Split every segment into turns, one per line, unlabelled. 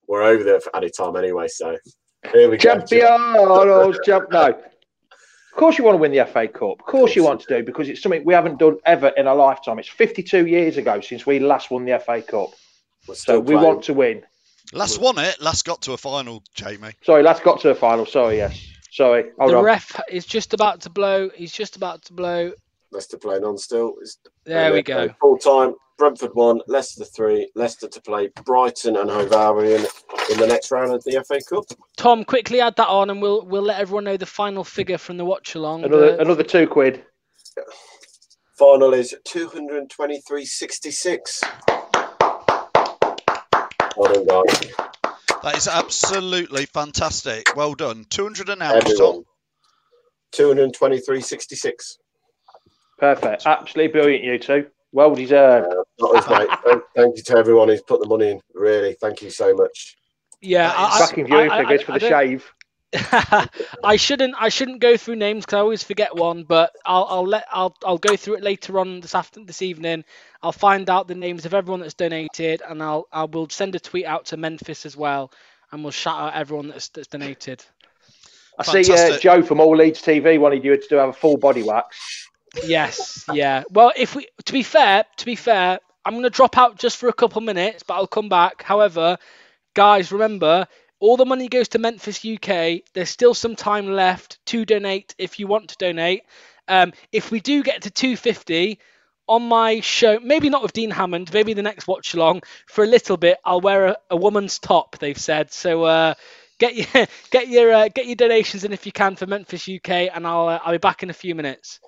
we're over there for added time anyway. So here we
go. No. Of course you want to win the FA Cup. Of course you want to do, because it's something we haven't done ever in our lifetime. It's 52 years ago since we last won the FA Cup. So we want to win.
Last won it. Last got to a final, Jamie.
Sorry, last got to a final. Sorry, yes. Sorry.
The ref is just about to blow. He's just about to blow.
Leicester playing on still.
There we go.
Full time. Brentford 1, Leicester 3. Leicester to play Brighton and Hove Albion in the next round of the FA Cup.
Tom, quickly add that on, and we'll let everyone know the final figure from the watch along.
Another £2.
Final is 223.66. Well done, guys.
That is absolutely fantastic. Well done. 200 and how much, Tom?
223.66.
Perfect. Absolutely brilliant, you two. Well deserved.
Mate. Thank you to everyone who's put the money in. Really, thank you so much.
Yeah,
tracking viewing figures for the shave.
I shouldn't go through names because I always forget one, but I'll go through it later on this evening. I'll find out the names of everyone that's donated, and I will send a tweet out to Memphis as well, and we'll shout out everyone that's donated.
Fantastic. See Joe from All Leeds TV wanted you to have a full body wax.
Yes, yeah. Well, to be fair, I'm going to drop out just for a couple minutes, but I'll come back. However, guys, remember, all the money goes to Memphis UK. There's still some time left to donate if you want to donate. If we do get to 250 on my show, maybe not with Dean Hammond, maybe the next watch along, for a little bit, I'll wear a woman's top, they've said. So get your donations in if you can for Memphis UK, and I'll be back in a few minutes.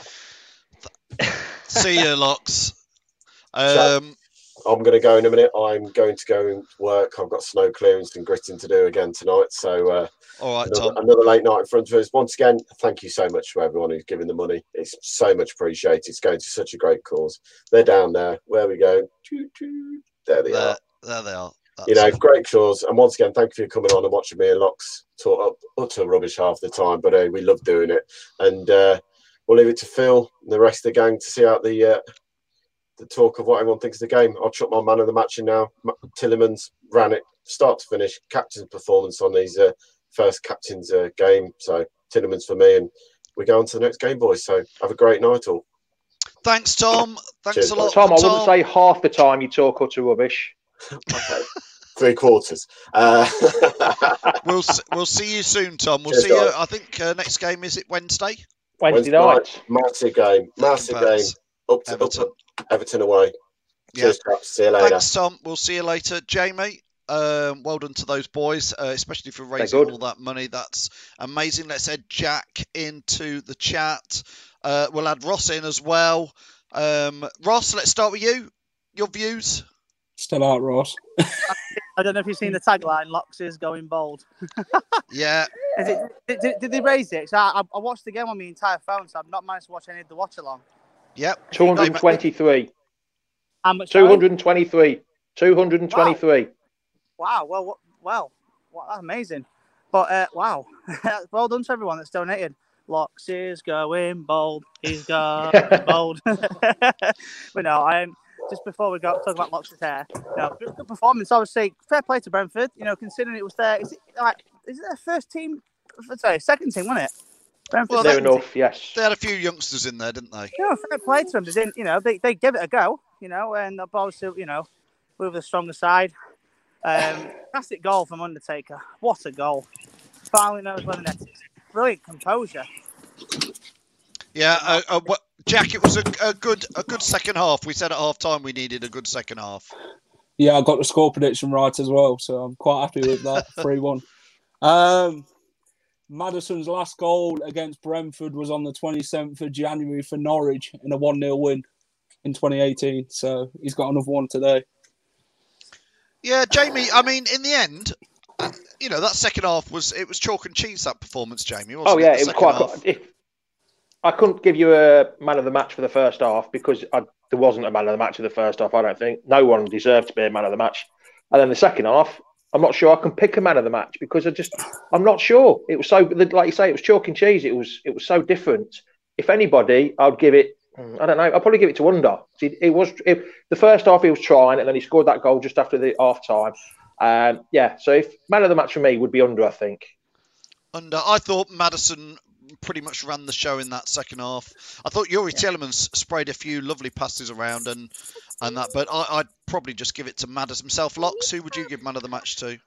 See you, Locks.
I'm going to go in a minute. I'm going to go and work. I've got snow clearance and gritting to do again tonight. So
all right,
another late night in front of us. Once again, thank you so much to everyone who's given the money. It's so much appreciated. It's going to such a great cause. They're down there. Where we go. There they are.
There they are.
Great cause. And once again, thank you for coming on and watching me and Locks talk up utter rubbish half the time. But we love doing it. And we'll leave it to Phil and the rest of the gang to see out the talk of what everyone thinks of the game. I'll chuck my man of the match in now. Tillemans ran it start to finish. Captain's performance on these first captain's game. So Tillemans for me, and we go on to the next game, boys. So have a great night all.
Thanks, Tom. Thanks a lot,
Tom. I wouldn't say half the time you talk utter rubbish.
Okay. 3/4.
We'll see you soon, Tom. We'll see you. I think next game is it Wednesday?
Wednesday night.
Massive game. Up to Everton away.
Yeah.
Cheers, chaps. See you later.
Thanks, Tom. We'll see you later, Jamie. Well done to those boys, especially for raising all that money. That's amazing. Let's add Jack into the chat. We'll add Ross in as well. Ross, let's start with you. Your views?
Still out, Ross.
I don't know if you've seen the tagline, Locks is going bold.
Yeah.
Did they raise it? So I watched the game on my entire phone, so I've not managed to watch any of the watch along.
Yep.
223.
How much?
223. 223.
Wow. Well, that's amazing. But wow, well done to everyone that's donated. Locks is going bold. He's going bold. But no, just before we talk about Locks' hair, good performance. Obviously, fair play to Brentford. Considering it was their, is it their first team? Sorry, second team, wasn't it?
Brentford. Fair enough. Yes.
They had a few youngsters in there, didn't they?
Yeah, fair play to them. They didn't, they gave it a go. And obviously, we were the stronger side. Fantastic goal from Undertaker. What a goal! Finally knows where the net is. Brilliant composure.
Yeah, Jack, it was a good second half. We said at half time we needed a good second half.
Yeah, I got the score prediction right as well, so I'm quite happy with that. 3-1. Maddison's last goal against Brentford was on the 27th of January for Norwich in a 1-0 win in 2018. So he's got another one today.
Yeah, Jamie, I mean, in the end, that second half was chalk and cheese, that performance, Jamie, wasn't it?
It was quite... I couldn't give you a man of the match for the first half because there wasn't a man of the match in the first half, I don't think. No one deserved to be a man of the match. And then the second half, I'm not sure I can pick a man of the match because I'm not sure. It was so, like you say, it was chalk and cheese. It was so different. If anybody, I'd give it, I don't know, I'd probably give it to Under. The first half he was trying and then he scored that goal just after the half time. So if man of the match for me would be Under, I think.
Under. I thought Maddison pretty much ran the show in that second half. I thought Youri Tielemans sprayed a few lovely passes around and that, but I'd probably just give it to Maddison himself. Locks, who would you give man of the match to?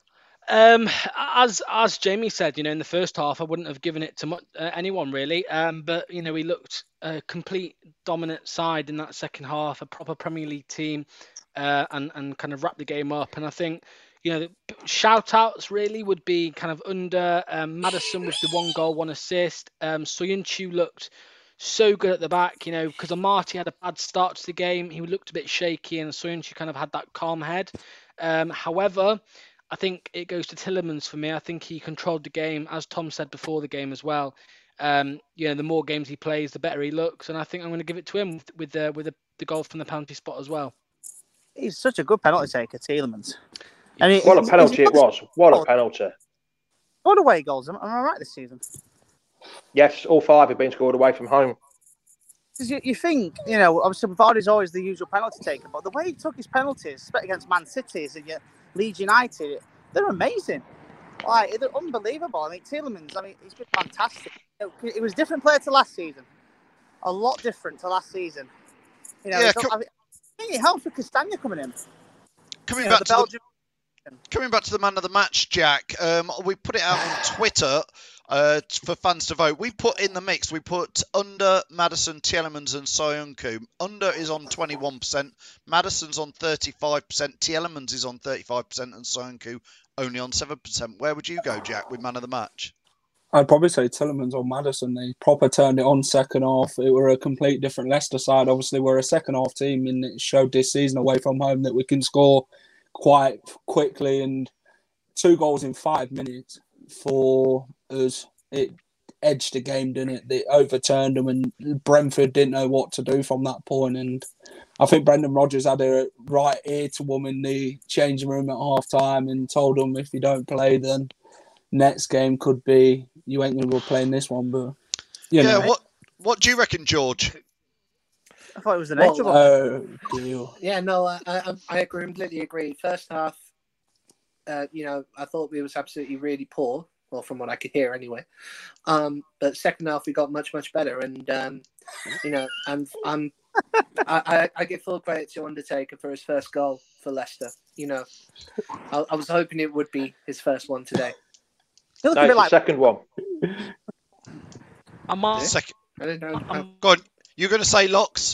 As Jamie said, in the first half, I wouldn't have given it to anyone really. But we looked a complete dominant side in that second half, a proper Premier League team, and kind of wrapped the game up. And I think, shout outs really would be kind of Under Maddison with the 1 goal, 1 assist. Soyuncu looked so good at the back, because Amati had a bad start to the game. He looked a bit shaky, and Soyuncu kind of had that calm head. However, I think it goes to Tielemans for me. I think he controlled the game, as Tom said before the game as well. The more games he plays, the better he looks, and I think I'm going to give it to him with the goal from the penalty spot as well.
He's such a good penalty taker, Tielemans.
What a penalty it was! What a penalty!
Scored away goals. Am I right this season?
Yes, all 5 have been scored away from home.
You think, obviously Vardy's always the usual penalty taker, but the way he took his penalties, especially against Man City and Leeds United, they're amazing. They're unbelievable. Tielemans, he's been fantastic. He was a different player to last season. A lot different to last season. I think it helps with Castagna coming in.
Coming back to the man of the match, Jack, we put it out on Twitter for fans to vote. We put in the mix, we put Under, Maddison, Tielemans and Soyuncu. Under is on 21%, Maddison's on 35%, Tielemans is on 35% and Soyuncu only on 7%. Where would you go, Jack, with man of the match?
I'd probably say Tielemans or Maddison. They proper turned it on second half. It were a complete different Leicester side. Obviously, we're a second half team, and it showed this season away from home that we can score quite quickly, and 2 goals in 5 minutes for us. It edged the game, didn't it? They overturned them, and Brentford didn't know what to do from that point. And I think Brendan Rodgers had a right ear to them in the changing room at half time and told them, if you don't play, then next game could be you ain't going to be playing this one. But
what do you reckon, George?
I thought it was the nature of
it.
Yeah, no, I completely agree. First half, I thought we was absolutely really poor, well, from what I could hear anyway. But second half we got much, much better, and I give full credit to Undertaker for his first goal for Leicester. I was hoping it would be his first one today.
No, it's the second one.
Second. I don't know. Go on. You're going to say Locks?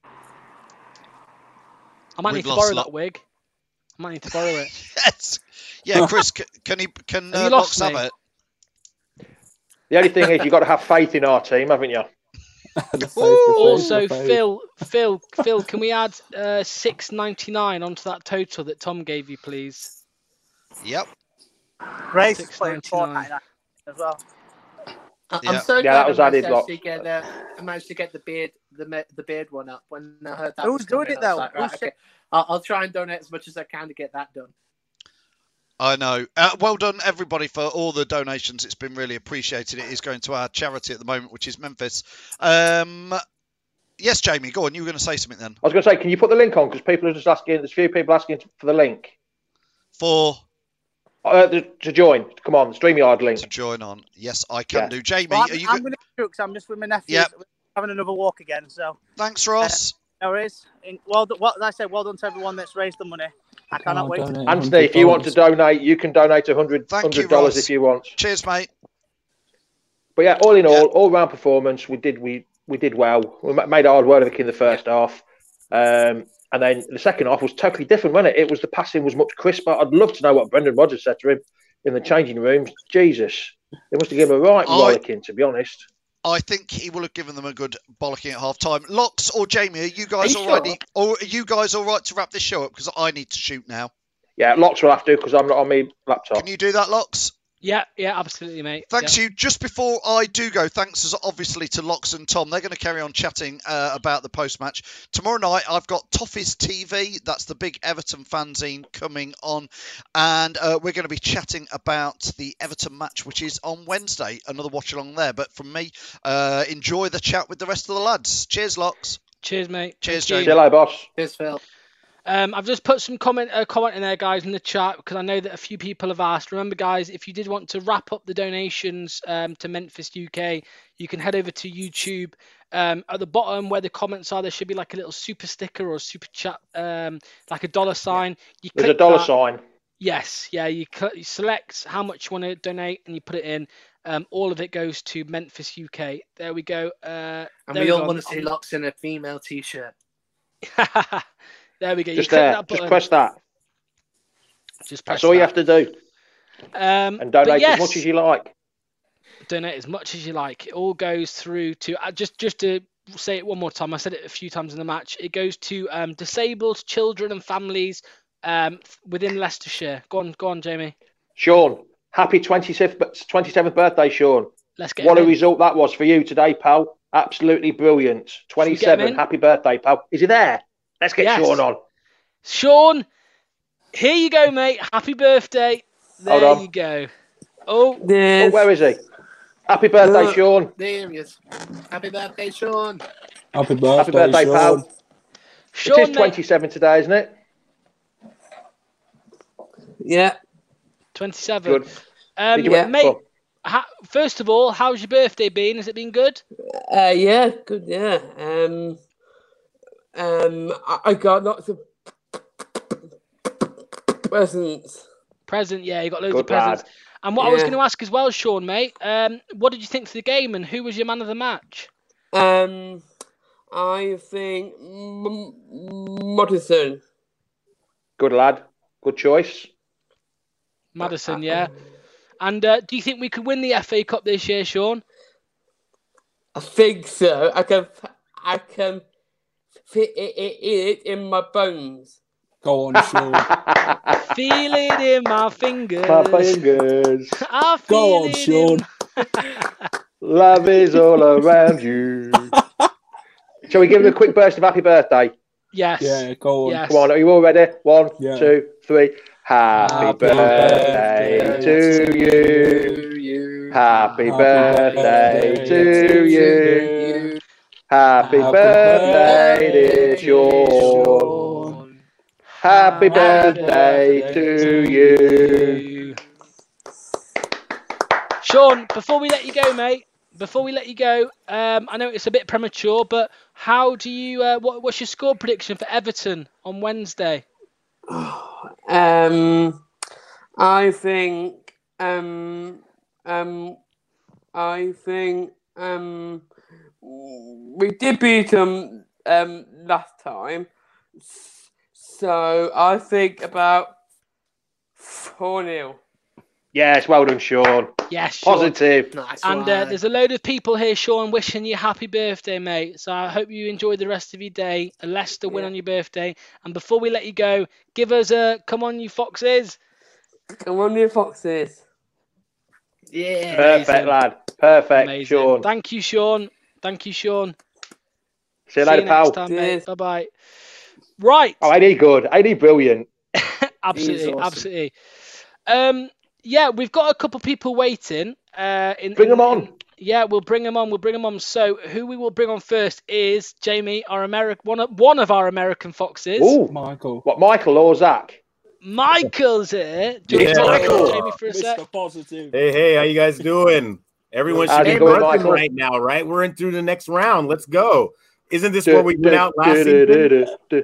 I might need to borrow that wig. I might need to borrow it.
Yes. Yeah, Chris, can Locks have it?
The only thing is you've got to have faith in our team, haven't you?
Also, Phil, can we add $6.99 onto that total that Tom gave you, please?
Yep.
Grace playing $4.99 as well.
I'm so glad I managed to get the beard one up when I heard that.
Who's doing it though?
Like, right, okay. I'll try and donate as much as I can to get that done.
I know. Well done, everybody, for all the donations. It's been really appreciated. It is going to our charity at the moment, which is Memphis. Yes, Jamie, go on. You were going to say something then.
I was going to say, can you put the link on? Because people are just asking, there's a few people asking for the link.
For?
To join. Come on, StreamYard link.
To join on. Yes, I can do. Jamie,
well,
are you
I'm going to do because I'm just with my nephew.
Yep.
Having another walk again. So
thanks, Ross.
No worries. Well done to everyone that's raised the money. I cannot wait.
Anthony, if you want to donate, you can donate $100 if you want.
Cheers, mate.
But yeah, all in all round performance, we did well. We made hard work of it in the first half. And then the second half was totally different, wasn't it? The passing was much crisper. I'd love to know what Brendan Rodgers said to him in the changing rooms. Jesus, they must have given him a right rollicking, to be honest.
I think he will have given them a good bollocking at half time. Locks or Jamie, are you guys or are you guys all right to wrap this show up? Because I need to shoot now.
Yeah, Locks will have to because I'm not on my laptop.
Can you do that, Locks?
Yeah, absolutely, mate.
Thanks you. Just before I do go, thanks obviously to Locks and Tom. They're going to carry on chatting about the post-match. Tomorrow night, I've got Toffees TV. That's the big Everton fanzine coming on. And we're going to be chatting about the Everton match, which is on Wednesday. Another watch-along there. But from me, enjoy the chat with the rest of the lads. Cheers, Locks.
Cheers, mate.
Cheers, Jamie.
See you later, boss.
Cheers, Phil.
I've just put some comment in there, guys, in the chat, because I know that a few people have asked. Remember, guys, if you did want to wrap up the donations to Memphis UK, you can head over to YouTube. At the bottom where the comments are, there should be like a little super sticker or a super chat, like a dollar sign.
There's a dollar sign.
Yes, yeah. You select how much you want to donate, and you put it in. All of it goes to Memphis UK. There we go.
And we all want to see Locks in a female T-shirt.
There we go.
Just there. Just press that. That's all you have to do. And donate as much as you like.
Donate as much as you like. It all goes through to just to say it one more time. I said it a few times in the match. It goes to disabled children and families within Leicestershire. Go on, Jamie.
Sean, happy 27th birthday, Sean.
Let's get
what a result that was for you today, pal. Absolutely brilliant. 27. Happy birthday, pal. Is he there? Let's get Sean on.
Sean, here you go, mate. Happy birthday. There you go. Oh,
where is he? Happy birthday, Sean.
There he is. Happy birthday, Sean.
Happy birthday, Sean.
Pal. Sean, it is 27 today, isn't it?
Yeah.
27.
Good.
Mate, first of all, how's your birthday been? Has it been good?
Yeah, good, yeah. I got lots of presents.
Yeah, you got loads of presents. Lad. And what I was going to ask as well, Sean, mate, what did you think of the game and who was your man of the match?
I think Maddison.
Good lad. Good choice.
Maddison, yeah. And do you think we could win the FA Cup this year, Sean?
I think so. I can fit it in my bones.
Go on, Sean.
Feel it in my fingers. I feel
Go on, Sean.
Love is all around you. Shall we give him a quick burst of happy birthday?
Yes.
Yeah, go on.
Yes.
Come on, are you all ready? 1, 2, 3. Happy birthday to you. Happy birthday to you. Happy birthday, dear Sean. Happy birthday to you.
Sean, before we let you go, mate, I know it's a bit premature, but how do you? What's your score prediction for Everton on Wednesday?
I think we did beat them last time, so I think about 4-0.
Yes, well done, Sean.
Yes, Sean.
Positive.
Nice
and there's a load of people here, Sean, wishing you happy birthday, mate. So I hope you enjoy the rest of your day. A Leicester win on your birthday. And before we let you go, give us a come on, you Foxes.
Come on, you Foxes.
Yeah.
Perfect, lad. Perfect,
Amazing.
Sean.
Thank you, Sean.
See you later, pal.
Next time, mate. Bye-bye. Right.
Oh, ain't he good? Ain't he brilliant?
Absolutely,
awesome.
absolutely. Yeah, we've got a couple people waiting.
Bring them on.
Yeah, we'll bring them on. So who we will bring on first is Jamie, our one of our American Foxes.
Oh,
Michael.
What, Michael or Zach?
Michael's here.
Michael.
Jamie for a sec.
Mr. Positive.
Hey, how you guys doing? Everyone should be buzzing right now, right? We're in through the next round. Let's go. Isn't this where we went out last season?
Did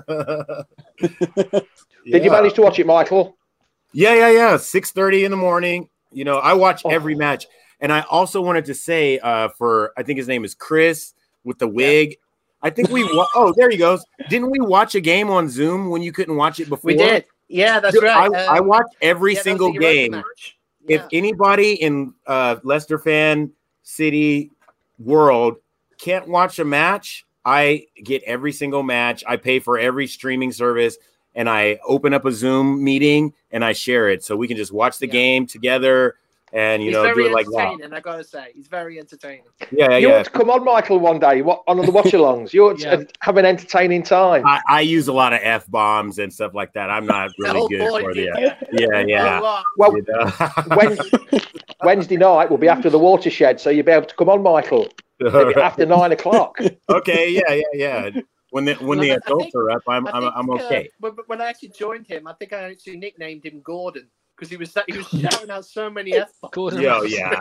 you manage to watch it, Michael?
Yeah. 6:30 in the morning. You know, I watch every match. And I also wanted to say for, I think his name is Chris with the wig. I think we, there he goes. Didn't we watch a game on Zoom when you couldn't watch it before?
We did. Yeah, that's right.
I watch every single game.
Yeah.
If anybody in Leicester fan city world can't watch a match, I get every single match. I pay for every streaming service, and I open up a Zoom meeting and I share it so we can just watch the game together and
he's
do it like that.
Very entertaining, I gotta say, he's very entertaining.
Yeah.
You ought to come on, Michael, one day on the watch-alongs. You ought to have an entertaining time.
I use a lot of F-bombs and stuff like that. I'm not really good for it. Yeah.
Well, Wednesday night will be after the Watershed, so you'll be able to come on, Michael. Maybe after 9 o'clock.
Okay, yeah. When the adults are up, I'm okay.
When I actually joined him, I think I actually nicknamed him Gordon because he was shouting out so many F-bombs.
Yeah.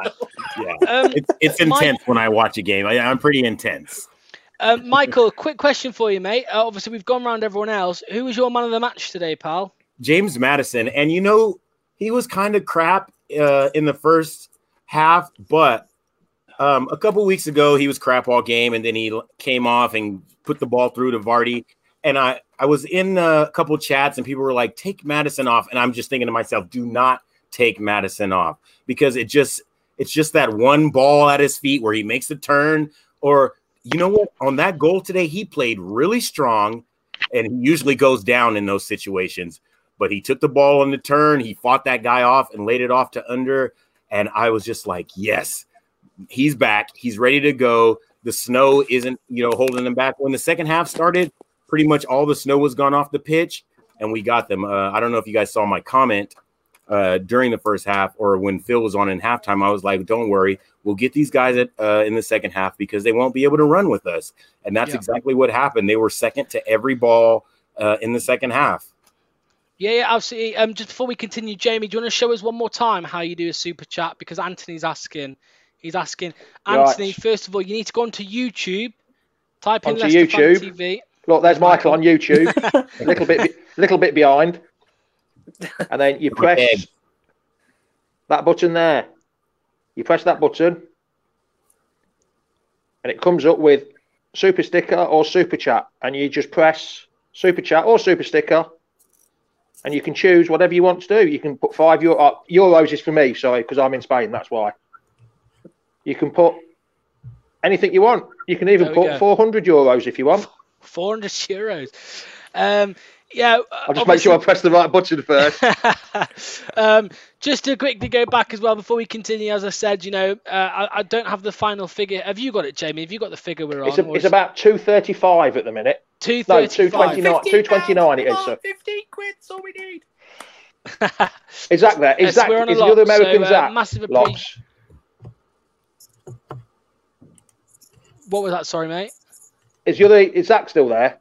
It's intense when I watch a game. I'm pretty intense.
Michael, quick question for you, mate. Obviously, we've gone around everyone else. Who was your man of the match today, pal?
James Madison. And, he was kind of crap in the first half, but a couple weeks ago, he was crap all game, and then he came off and put the ball through to Vardy. And I was in a couple chats, and people were like, take Madison off. And I'm just thinking to myself, do not take Madison off, because it's just that one ball at his feet where he makes the turn. Or, you know what? On that goal today, he played really strong, and he usually goes down in those situations. But he took the ball on the turn. He fought that guy off and laid it off to under. And I was just like, yes, he's back. He's ready to go. The snow isn't, holding him back. When the second half started, pretty much all the snow was gone off the pitch, and we got them. I don't know if you guys saw my comment during the first half, or when Phil was on in halftime. I was like, don't worry, we'll get these guys in the second half because they won't be able to run with us. And that's exactly what happened. They were second to every ball in the second half.
Yeah, absolutely. Just before we continue, Jamie, do you want to show us one more time how you do a super chat? Because Anthony's asking. He's asking. Anthony, right. First of all, you need to go onto YouTube, type in Leicester Fan TV.
Look, there's Michael on YouTube. a little bit behind. And then you press that button there. You press that button, and it comes up with super sticker or super chat. And you just press super chat or super sticker, and you can choose whatever you want to do. You can put €5 is for me, sorry, because I'm in Spain. That's why. You can put anything you want. You can even put €400 if you want.
€400.
I'll just make sure I press the right button first.
Just to quickly go back as well before we continue, as I said, I don't have the final figure. Have you got it, Jamie? Have you got the figure we're on?
It's about 235 at the minute.
235.
No, 229 it is, sir.
15 quid's all we need.
Is Zach there? Is Zach,
we're on a
is
lock,
the other American
so,
Zach?
Massive
Locks.
What was that? Sorry, mate.
Is Zach still there?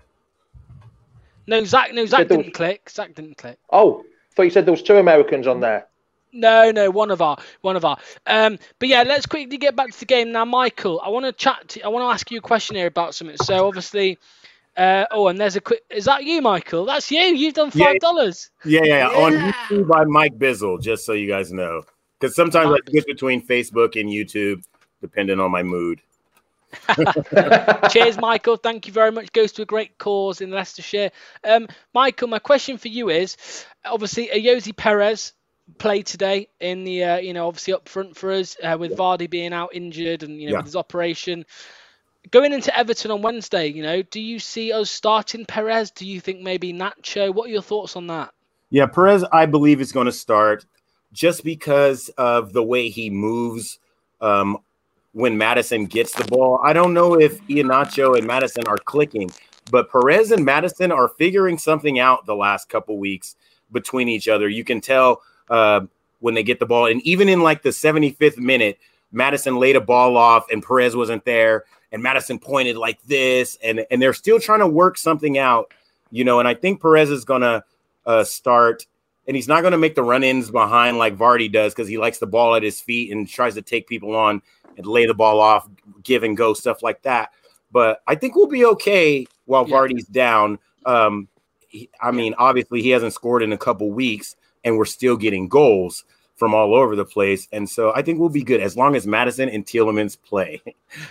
No, Zach didn't click. Zach didn't click.
Oh, I thought you said there was two Americans on there.
No, one of our. But yeah, let's quickly get back to the game now, Michael. I want to ask you a question here about something. So obviously, and there's a quick. Is that you, Michael? That's you. You've done $5.
Yeah. On YouTube by Mike Bizzle, just so you guys know, because sometimes I switch between Facebook and YouTube depending on my mood.
Cheers, Michael. Thank you very much. Goes to a great cause in Leicestershire. Michael, my question for you is, obviously, Ayoze Perez played today in the, obviously up front for us with Vardy being out injured and, with his operation. Going into Everton on Wednesday, do you see us starting Perez? Do you think maybe Nacho? What are your thoughts on that?
Yeah, Perez, I believe, is going to start just because of the way he moves when Madison gets the ball. I don't know if Iheanacho and Madison are clicking, but Perez and Madison are figuring something out the last couple weeks between each other. You can tell when they get the ball. And even in like the 75th minute, Madison laid a ball off and Perez wasn't there. And Madison pointed like this. And they're still trying to work something out, and I think Perez is going to start. And he's not going to make the run-ins behind like Vardy does because he likes the ball at his feet and tries to take people on and lay the ball off, give and go, stuff like that. But I think we'll be okay while Vardy's down. Obviously he hasn't scored in a couple weeks and we're still getting goals from all over the place. And so I think we'll be good as long as Madison and Tielemans play.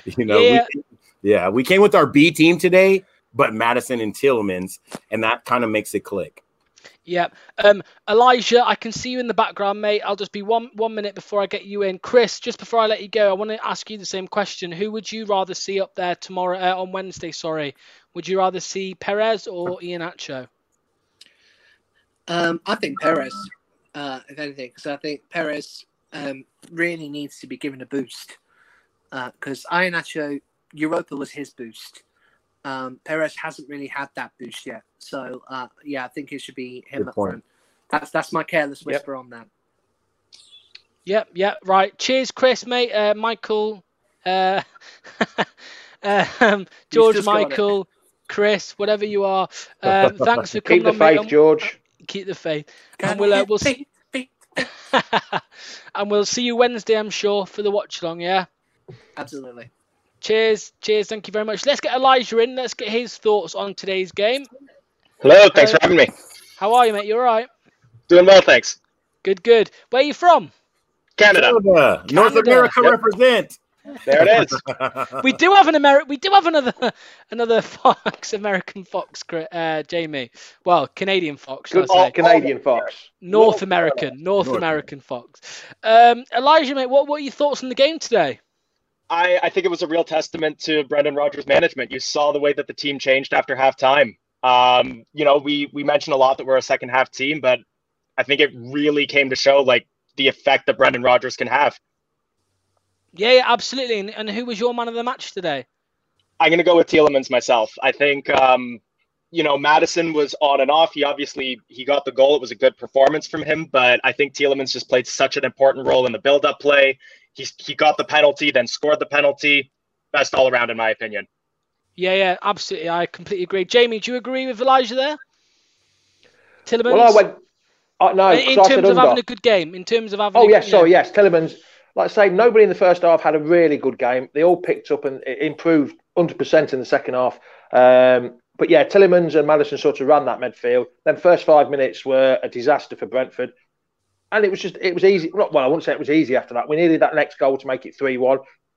We came with our B team today, but Madison and Tielemans, and that kind of makes it click.
Yeah. Elijah, I can see you in the background, mate. I'll just be one minute before I get you in. Chris, just before I let you go, I want to ask you the same question. Who would you rather see up there tomorrow, on Wednesday, sorry? Would you rather see Perez or Iheanacho?
I think Perez, if anything, because I think Perez really needs to be given a boost. Because Iheanacho, Europa was his boost. Perez hasn't really had that boost yet. So, I think it should be him up front. That's my careless whisper on that.
Yep, right. Cheers, Chris, mate. Michael, George, Michael, Chris, whatever you are. Thanks for coming
on, mate. Keep the faith, George.
Keep the faith. And we'll see. And we'll see you Wednesday, I'm sure, for the watch along. Yeah.
Absolutely.
Cheers. Thank you very much. Let's get Elijah in. Let's get his thoughts on today's game.
Hello. Thanks for having me.
How are you, mate? You all right?
Doing well, thanks.
Good. Where are you from?
Canada.
North America represent.
There it is.
We do have another Fox, American Fox, Jamie. Well, Canadian Fox.
Canadian Fox.
North American Fox. Elijah, mate, what are your thoughts on the game today?
I think it was a real testament to Brendan Rodgers' management. You saw the way that the team changed after halftime. We mentioned a lot that we're a second half team, but I think it really came to show like the effect that Brendan Rodgers can have.
Yeah, absolutely. And who was your man of the match today?
I'm going to go with Tielemans myself. I think, Madison was on and off. He got the goal. It was a good performance from him, but I think Tielemans just played such an important role in the build-up play. He got the penalty, then scored the penalty. Best all around, in my opinion.
Yeah, absolutely. I completely agree. Jamie, do you agree with Elijah there? Tielemans?
Well, no.
In terms of having a good game.
Yes. Tielemans. Like I say, nobody in the first half had a really good game. They all picked up and improved 100% in the second half. But yeah, Tielemans and Madison sort of ran that midfield. Then first 5 minutes were a disaster for Brentford. And it was easy. Well, I wouldn't say it was easy after that. We needed that next goal to make it 3-1,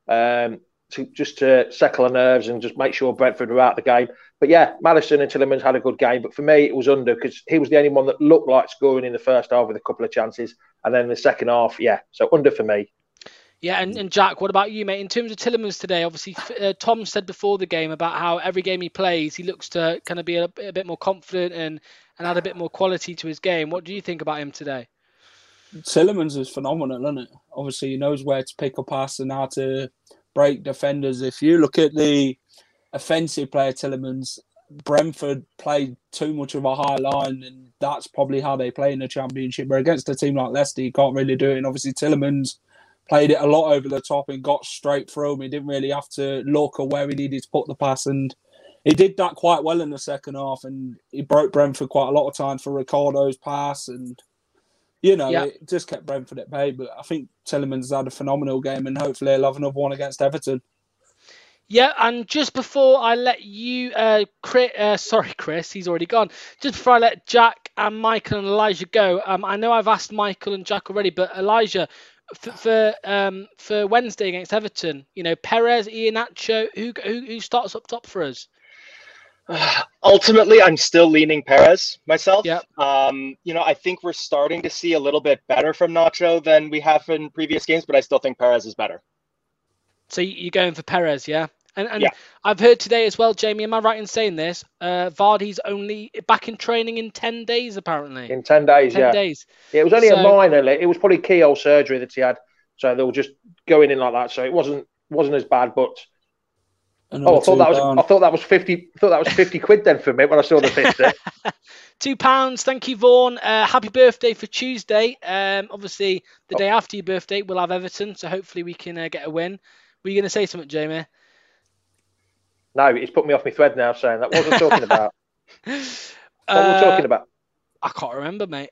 to settle our nerves and just make sure Brentford were out of the game. But yeah, Madison and Tielemans had a good game. But for me, it was under because he was the only one that looked like scoring in the first half with a couple of chances. And then in the second half, so under for me.
Yeah, and Jack, what about you, mate? In terms of Tielemans today, obviously, Tom said before the game about how every game he plays, he looks to kind of be a bit more confident and add a bit more quality to his game. What do you think about him today?
Tielemans is phenomenal, isn't it? Obviously, he knows where to pick a pass and how to break defenders. If you look at the offensive player, Tielemans, Brentford played too much of a high line, and that's probably how they play in the Championship. But against a team like Leicester, you can't really do it. And obviously, Tielemans played it a lot over the top and got straight through him. He didn't really have to look at where he needed to put the pass, and he did that quite well in the second half, and he broke Brentford quite a lot of times for Ricardo's pass, and it just kept Brentford at bay. But I think Tielemans had a phenomenal game, and hopefully he'll have another one against Everton.
Yeah, and just before I let you, Chris, he's already gone. Just before I let Jack and Michael and Elijah go, I know I've asked Michael and Jack already, but Elijah, for Wednesday against Everton, Perez, Iheanacho, who starts up top for us?
Ultimately, I'm still leaning Perez myself.
Yeah.
I think we're starting to see a little bit better from Nacho than we have in previous games, but I still think Perez is better.
So you're going for Perez, yeah? And
yeah.
I've heard today as well, Jamie, am I right in saying this? Vardy's only back in training in 10 days, apparently.
In 10 days,
10 days.
Yeah, it was only a minor. It was probably keyhole surgery that he had. So they were just going in like that. So it wasn't as bad, but... I thought that was 50. I thought that was 50 quid then for me when I saw the 50.
£2. Thank you, Vaughan. Happy birthday for Tuesday. Obviously, the day after your birthday, we'll have Everton, so hopefully we can get a win. Were you going to say something, Jamie?
No, he's put me off my thread now, saying that. What was I talking about? What were we talking about?
I can't remember, mate.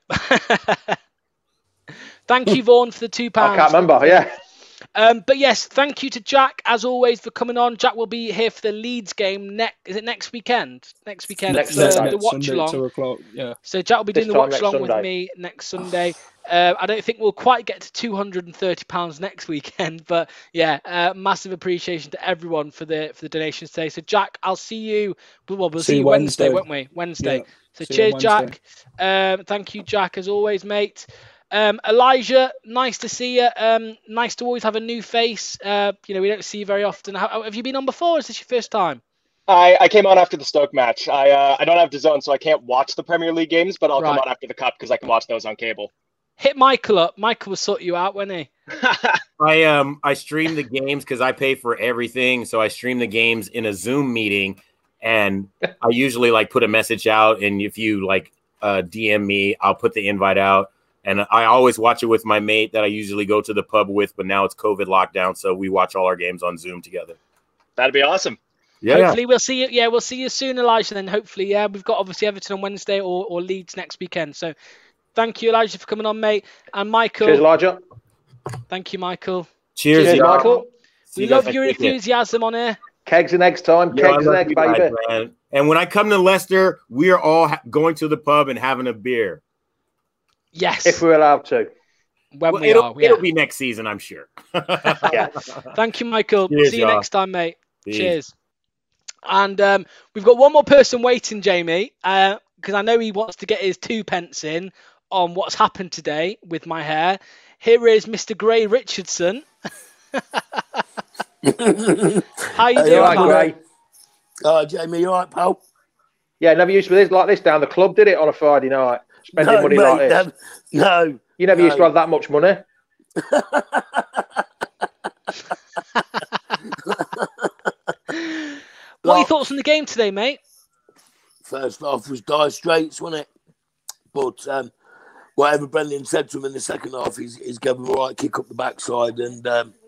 Thank you, Vaughan, for the £2.
I can't remember. Yeah.
But yes, thank you to Jack as always for coming on. Jack will be here for the Leeds game next weekend? Next weekend. The watch
Sunday,
along.
2:00. Yeah.
So Jack will be doing the watch along with me next Sunday. I don't think we'll quite get to £230 next weekend, but yeah, massive appreciation to everyone for the donations today. So Jack, I'll see you. We'll see you Wednesday, won't we? Wednesday. Yeah. So cheers, Jack. Thank you, Jack, as always, mate. Elijah, nice to see you. Nice to always have a new face. We don't see you very often. Have you been on before? Or is this your first time?
I came on after the Stoke match. I don't have DAZN, so I can't watch the Premier League games, but I'll come on after the Cup because I can watch those on cable.
Hit Michael up. Michael will sort you out, won't he?
I stream the games because I pay for everything, so I stream the games in a Zoom meeting, and I usually put a message out, and if you DM me, I'll put the invite out. And I always watch it with my mate that I usually go to the pub with, but now it's COVID lockdown, so we watch all our games on Zoom together.
That'd be awesome.
Hopefully we'll see you. Yeah, we'll see you soon, Elijah. And then hopefully, yeah, we've got obviously Everton on Wednesday or Leeds next weekend. So thank you, Elijah, for coming on, mate. And Michael.
Cheers, Elijah.
Thank you, Michael.
Cheers,
Michael.
We love your enthusiasm on here.
Kegs and eggs time. Kegs and eggs, baby.
Guys, and when I come to Leicester, we are all going to the pub and having a beer.
Yes.
If we're allowed to.
It'll be next season, I'm sure.
Yeah.
Thank you, Michael.
Cheers,
see you
y'all.
next time, mate.
Peace.
Cheers. And we've got one more person waiting, Jamie, because I know he wants to get his 2 pence in on what's happened today with my hair. Here is Mr. Gray Richardson. How you doing,
pal? Gray?
Jamie, you all right, pal?
Yeah, never used to be like this down the club, did it, on a Friday night? Spending money
mate,
like this.
No.
You never used to have that much money.
What are your thoughts on the game today, mate?
First half was dire straits, wasn't it? But whatever Brendan said to him in the second half, he's given him a right kick up the backside, and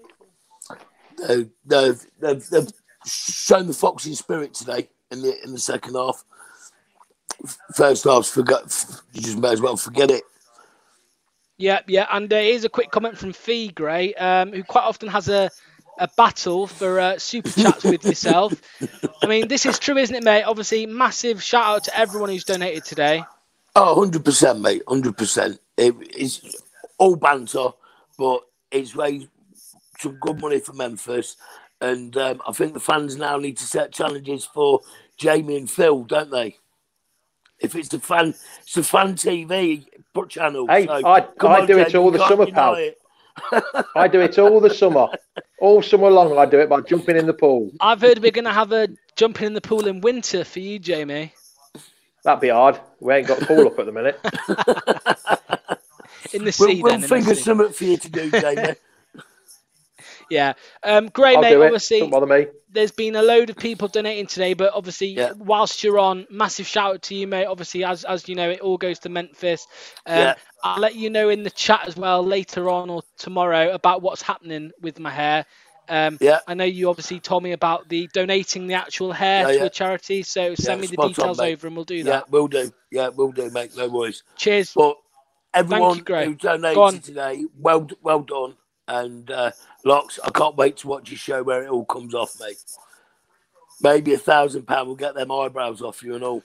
they've shown the foxing spirit today in the second half. First half, you just may as well forget it.
Yeah, and here's a quick comment from Fee Gray, who quite often has a battle for super chats with yourself. I mean, this is true, isn't it, mate? Obviously, massive shout out to everyone who's donated today.
Oh, 100%, mate, 100%. It's all banter, but it's raised some good money for Memphis. And I think the fans now need to set challenges for Jamie and Phil, don't they? If it's the fan TV channel.
Hey,
so,
I do
Jamie,
it all the summer, pal. I do it all the summer. All summer long, I do it by jumping in the pool.
I've heard we're going to have a jumping in the pool in winter for you, Jamie.
That'd be hard. We ain't got the pool up at the minute.
In the sea,
we'll figure something for you to do, Jamie.
Yeah. Great,
I'll
mate.
do it.
Obviously,
Don't bother me.
There's been a load of people donating today, but obviously, whilst you're on, massive shout out to you, mate. Obviously, as you know, it all goes to Memphis. I'll let you know in the chat as well later on or tomorrow about what's happening with my hair. I know you obviously told me about the donating the actual hair to a charity, so send me the details over and we'll do that.
Yeah, we'll do. Yeah, we'll do, mate. No worries.
Cheers.
But everyone
Thank you,
who donated today, well done. And Locks, I can't wait to watch your show where it all comes off, mate. Maybe £1,000 will get them eyebrows off you and all.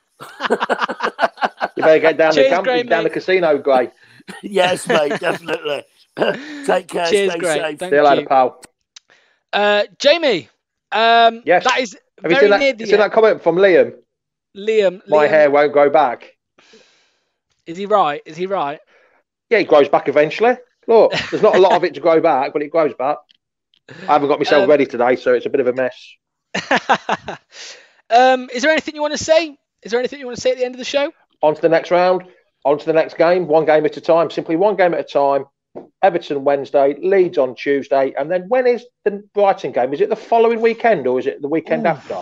You better get down the casino, Gray.
Yes, mate, definitely. Take care.
Cheers,
stay
Gray.
safe.
See you later, pal.
Jamie.
Yes.
That is
Have you seen that comment from Liam?
Liam.
My hair won't grow back.
Is he right?
Yeah, it grows back eventually. Look, there's not a lot of it to grow back, but it grows back. I haven't got myself ready today, so it's a bit of a mess.
Is there anything you want to say? Is there anything you want to say at the end of the show?
On to the next round. On to the next game. One game at a time. Simply one game at a time. Everton Wednesday, Leeds on Tuesday, and then when is the Brighton game? Is it the following weekend or is it the weekend after?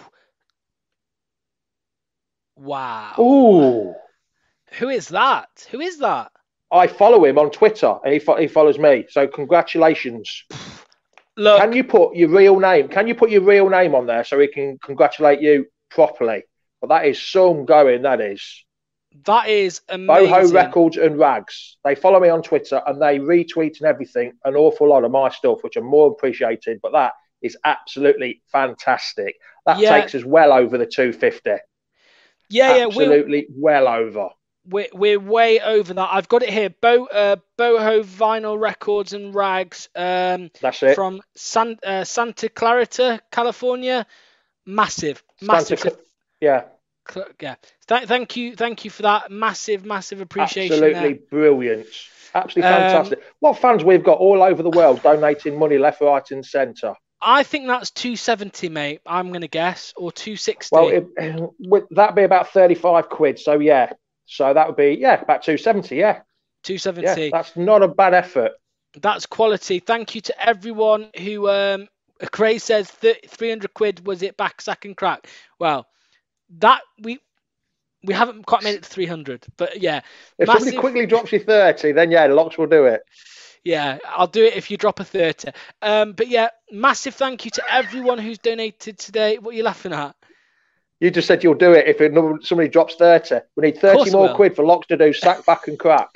Wow.
Ooh.
Who is that?
I follow him on Twitter, and he follows me. So congratulations.
Look,
can you put your real name? Can you put your real name on there so he can congratulate you properly? But that is some going. That is amazing. Boho Records and Rags. They follow me on Twitter and they retweet and everything, an awful lot of my stuff, which I'm more appreciated. But that is absolutely fantastic. That takes us well over the 250. Absolutely well over.
We're way over that. I've got it here. Boho Vinyl Records and Rags.
That's it.
From Santa Clarita, California. Massive.
Yeah.
Thank you for that. Massive appreciation.
Absolutely brilliant. Absolutely fantastic. What fans we've got all over the world donating money left, right, and centre.
I think that's 270, mate. I'm going to guess, or 260.
Well, that'd be about 35 quid. So yeah. So that would be, about 270,
270.
Yeah, that's not a bad effort.
That's quality. Thank you to everyone who, Craig says 300 quid, was it back second crack? Well, that we haven't quite made it to 300, but yeah.
If somebody quickly drops you 30, then Locks will do it.
Yeah, I'll do it if you drop a 30. But yeah, massive thank you to everyone who's donated today. What are you laughing at?
You just said you'll do it if somebody drops 30. We need 30 more quid for Locks to do sack, back and crack.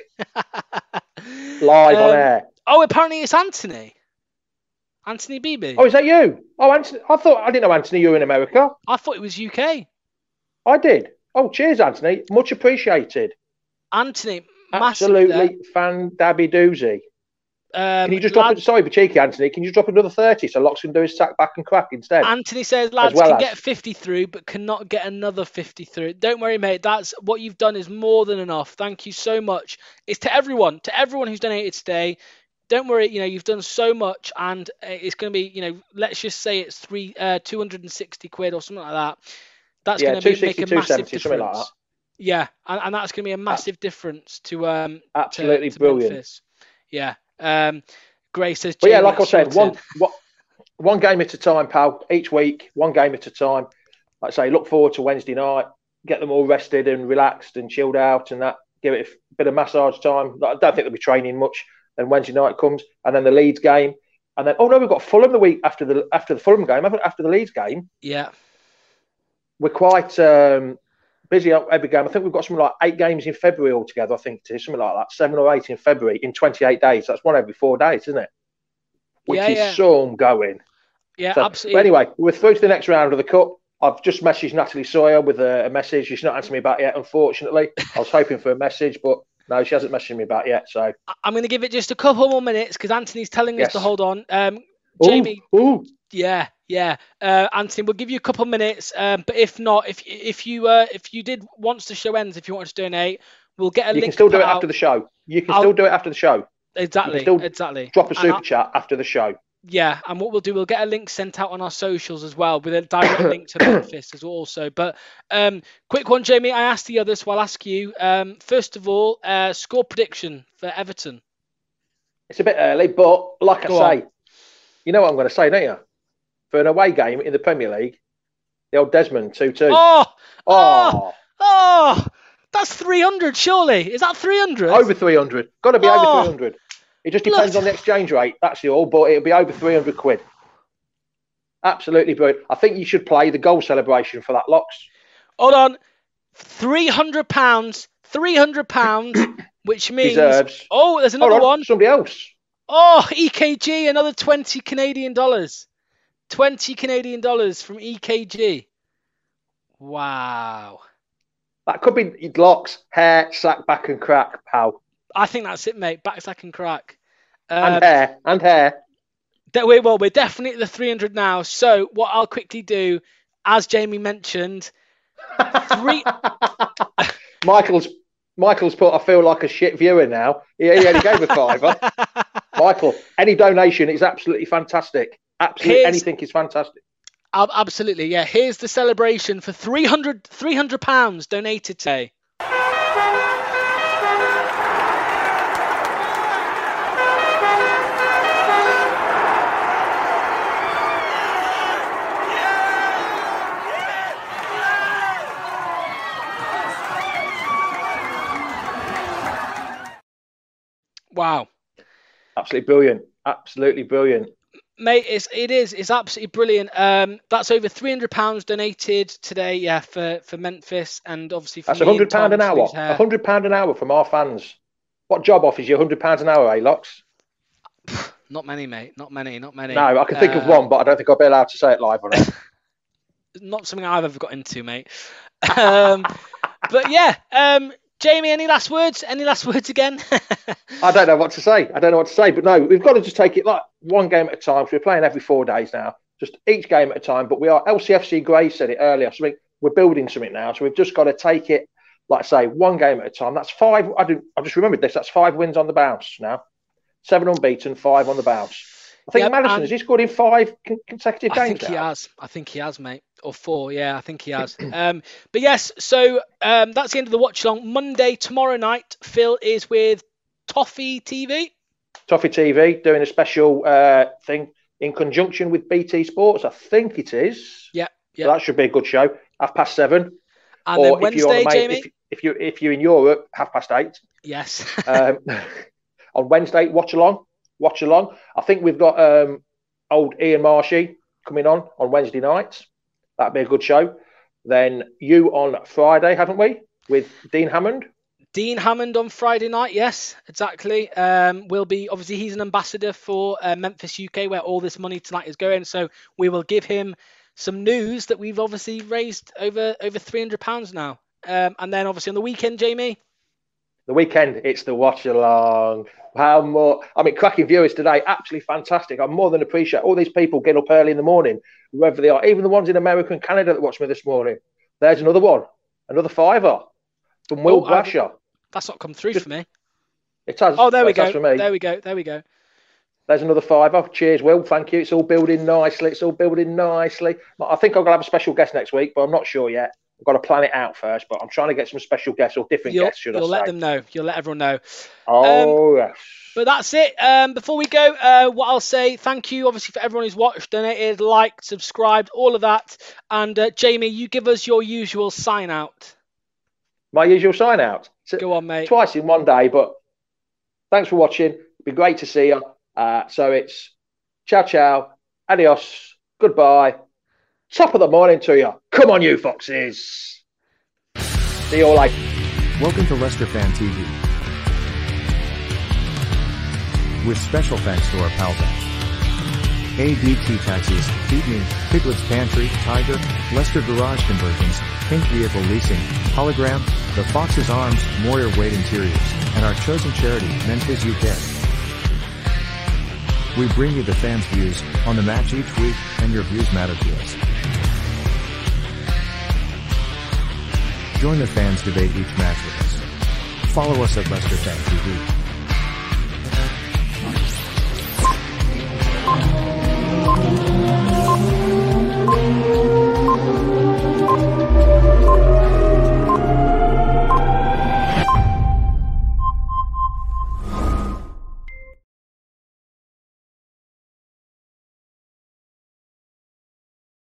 Live on air.
Oh, apparently it's Anthony. Anthony Beebe.
Oh, is that you? Oh, Anthony. I didn't know, Anthony, you were in America.
I thought it was UK.
I did. Oh, cheers, Anthony. Much appreciated.
Anthony,
absolutely fan-dabby doozy. Can you just drop it? Sorry, but cheeky, Anthony. Can you drop another 30 so Locks can do his sack, back and crack instead?
Anthony says, lads can get 50 through, but cannot get another 50 through. Don't worry, mate. That's what you've done is more than enough. Thank you so much. It's to everyone who's donated today. Don't worry, you've done so much, and it's going to be, let's just say it's 260 quid or something like that. That's going to make a massive difference. Something like that. Yeah, and that's going to be a massive difference to
absolutely brilliant.
Memphis. Yeah. Gray says,
but yeah, like I said, one game at a time, pal. Each week, one game at a time. Like I say, look forward to Wednesday night. Get them all rested and relaxed and chilled out, and that. Give it a bit of massage time. I don't think they'll be training much. Then Wednesday night comes, and then the Leeds game, and then we've got Fulham the week after the Fulham game, after the Leeds game.
Yeah,
we're quite busy every game. I think we've got something like 8 games in February altogether. I think it is something like that, 7 or 8 in February in 28 days. That's one every 4 days, isn't it? Which is some going.
Yeah, absolutely.
But anyway, we're through to the next round of the Cup. I've just messaged Natalie Sawyer with a message. She's not answered me back yet, unfortunately. I was hoping for a message, but no, she hasn't messaged me back yet. So
I'm going to give it just a couple more minutes because Anthony's telling us to hold on. Jamie.
Ooh.
Yeah. Anthony, we'll give you a couple minutes. But if not, if you did once the show ends, if you want to donate, we'll get a link.
You can still do it after the show. Still do it after the show.
Exactly. Exactly.
Drop a super chat after the show.
Yeah, and what we'll do, we'll get a link sent out on our socials as well with a direct link to Memphis as well. Also, but quick one, Jamie. I asked the others, so I'll ask you. First of all, score prediction for Everton.
It's a bit early, but like I say, you know what I'm going to say, don't you? For an away game in the Premier League, the old Desmond 2-2.
Oh, that's 300, surely. Is that 300?
Over 300. Got to be over 300. It just depends on the exchange rate. That's all, but it'll be over 300 quid. Absolutely brilliant. I think you should play the goal celebration for that, Locks.
Hold on. £300. £300, which means...
Deserves.
Oh, there's another one.
Somebody else.
Oh, EKG, another $20 Canadian. $20 Canadian from EKG. Wow.
That could be Locks, hair, sack, back and crack, pal.
I think that's it, mate. Back, sack and crack.
And hair.
We're definitely at the 300 now. So what I'll quickly do, as Jamie mentioned,
Michael's put, I feel like a shit viewer now. He only gave a £5. Michael, any donation is absolutely fantastic. Absolutely, anything is fantastic.
Absolutely, yeah. Here's the celebration for £300 donated today. Wow.
Absolutely brilliant. Absolutely brilliant.
Mate, it's absolutely brilliant. That's over £300 donated today, yeah, for Memphis, and obviously for
that's £100 an hour. £100 an hour from our fans. What job offers you £100 an hour, Locks?
Not many, mate. Not many.
No, I can think of one, but I don't think I'll be allowed to say it live on it.
Not something I've ever got into, mate. But yeah, Jamie, any last words? Any last words again?
I don't know what to say. But no, we've got to just take it like one game at a time. So we're playing every 4 days now, just each game at a time. But we are, LCFC Gray said it earlier, so we're building something now. So we've just got to take it, like I say, one game at a time. That's 5. I just remembered this. That's 5 wins on the bounce now. 7 unbeaten, 5 on the bounce. I think Madison, has he scored in 5 consecutive games now?
I think he has, mate. Or 4, yeah, I think he has. But yes, so that's the end of the watch along. Monday, tomorrow night, Phil is with Toffee TV.
Toffee TV doing a special thing in conjunction with BT Sports. I think it is.
Yeah.
So that should be a good show. 7:30.
And or then Wednesday, Jamie.
If you're in Europe, 8:30.
Yes.
On Wednesday, watch along. watch along. I think we've got old Ian Marshy coming on Wednesday nights. That'd be a good show. Then you on Friday, haven't we, with Dean Hammond?
Dean Hammond on Friday night, yes, exactly. Will be, obviously, he's an ambassador for Memphis UK, where all this money tonight is going. So we will give him some news that we've obviously raised over £300 now. And then obviously on the weekend, Jamie.
The weekend, it's the watch along. Cracking viewers today, absolutely fantastic. I more than appreciate all these people getting up early in the morning, whoever they are, even the ones in America and Canada that watched me this morning. There's another one, another £5 from Will Brasher.
That's not come through for me.
It has.
Oh, there we go.
For me.
There we go.
There's another £5. Cheers, Will. Thank you. It's all building nicely. I think I'm going to have a special guest next week, but I'm not sure yet. I've got to plan it out first, but I'm trying to get some special guests or different guests, should I say.
You'll let them know. You'll let everyone know.
Oh, yes.
But that's it. Before we go, what I'll say, thank you, obviously, for everyone who's watched, donated, liked, subscribed, all of that. And Jamie, you give us your usual sign out.
My usual sign out?
Go on, mate.
Twice in one day, but thanks for watching. It'd be great to see you. So it's ciao, ciao, adios, goodbye. Top of the morning to you. Come on, you foxes. See you all later.
Welcome to Leicester Fan TV. With special thanks to our pals at ADT Taxis, Feed Me, Piglet's Pantry, Tiger, Leicester Garage Conversions, Pink Vehicle Leasing, Hologram, The Fox's Arms, Moyer Wade Interiors, and our chosen charity, Memphis UK. We bring you the fans' views on the match each week, and your views matter to us. Join the fans' debate each match with us. Follow us at Leicester Fan TV.